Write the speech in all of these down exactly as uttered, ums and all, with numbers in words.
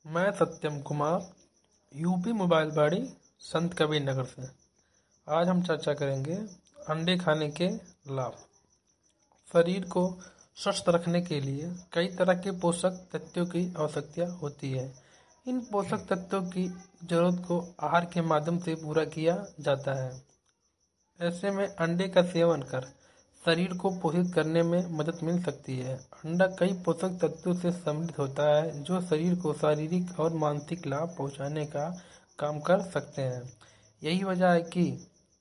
मैं सत्यम Kumar, UP mobile बाड़ी, संत कबीर नगर से। आज हम चर्चा करेंगे अंडे खाने के लाभ। शरीर को स्वस्थ रखने के लिए कई तरह के पोषक तत्वों की आवश्यकता होती है। इन पोषक तत्वों की जरूरत को आहार के माध्यम से पूरा किया जाता है। ऐसे में अंडे का सेवन कर शरीर को पोषित करने में मदद मिल सकती है। अंडा कई पोषक तत्वों से समृद्ध होता है जो शरीर को शारीरिक और मानसिक लाभ पहुंचाने का काम कर सकते हैं। यही वजह है कि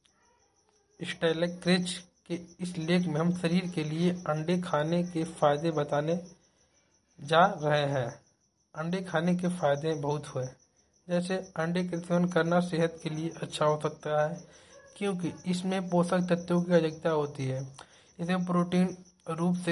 स्टाइलक्रेज के इस लेख में हम शरीर के लिए अंडे खाने के फायदे बताने जा रहे हैं। अंडे खाने के फायदे बहुत हुए, जैसे अंडे का सेवन करना सेहत के लिए अच्छा हो सकता है क्योंकि इसमें पोषक तत्वों की अधिकता होती है। इसमें प्रोटीन रूप से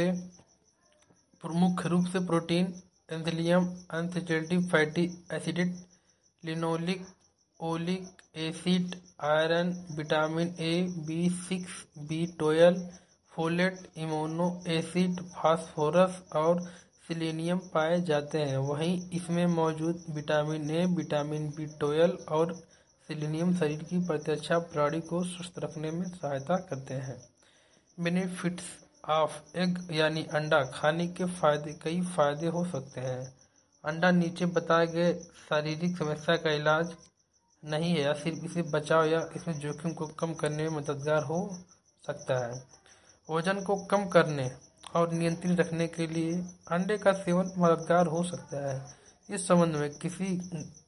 मुख्य रूप से प्रोटीन, एंथेलियम, unsaturated fatty acid, linoleic oleic acid, iron, vitamin A, B six, B twelve, folate, immuno acid, phosphorus और सेलेनियम पाए जाते हैं। वहीं इसमें मौजूद vitamin A, vitamin B twelve और सेलेनियम शरीर की प्रतिरक्षा प्रणाली को स्वस्थ रखने में सहायता करते हैं। बेनिफिट्स ऑफ एग यानी अंडा खाने के फायदे कई फायदे हो सकते हैं। अंडा नीचे बताए गए शारीरिक समस्या का इलाज नहीं है या सिर्फ इसे बचाव या इसमें जोखिम को कम करने में मददगार हो सकता है। वजन को कम करने और नियंत्रित रखने के लिए अंडे का सेवन मददगार हो सकता है। इस संबंध में किसी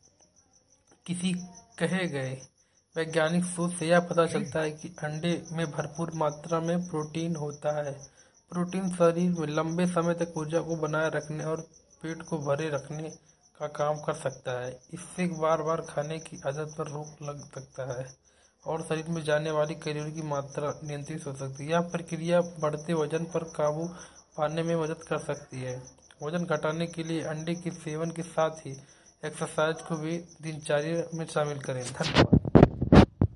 किसी कहे गए वैज्ञानिक शोध से यह पता चलता है कि अंडे में भरपूर मात्रा में प्रोटीन होता है। प्रोटीन शरीर में लंबे समय तक ऊर्जा को बनाए रखने और पेट को भरे रखने का काम कर सकता है। इससे बार बार खाने की आदत पर रोक लग सकता है और शरीर में जाने वाली कैलोरी की मात्रा नियंत्रित हो सकती है। यह प्रक्रिया बढ़ते वजन पर काबू पाने में मदद कर सकती है। वजन घटाने के लिए अंडे के सेवन के साथ ही एक्सरसाइज को भी दिनचर्या में शामिल करें। धन्यवाद।